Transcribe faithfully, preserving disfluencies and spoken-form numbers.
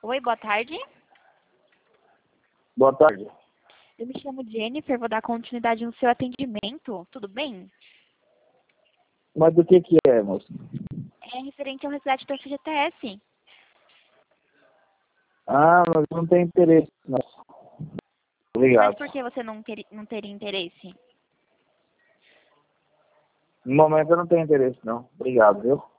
Oi, boa tarde. Boa tarde. Eu me chamo Jennifer, vou dar continuidade no seu atendimento. Tudo bem? Mas do que que é, moço? É referente ao resgate do F G T S. Ah, mas não tem interesse, não. Mas Obrigado. por que você não, ter, não teria interesse? No momento eu não tenho interesse, não. Obrigado, viu?